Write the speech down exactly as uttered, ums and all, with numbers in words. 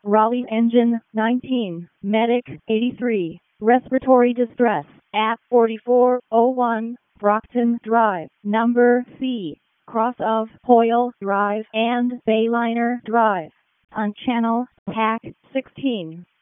Raleigh Engine nineteen, Medic eighty-three, Respiratory Distress at forty-four oh one, Brockton Drive, Number C, cross of Hoyle Drive and Bayliner Drive, on Channel Tac sixteen.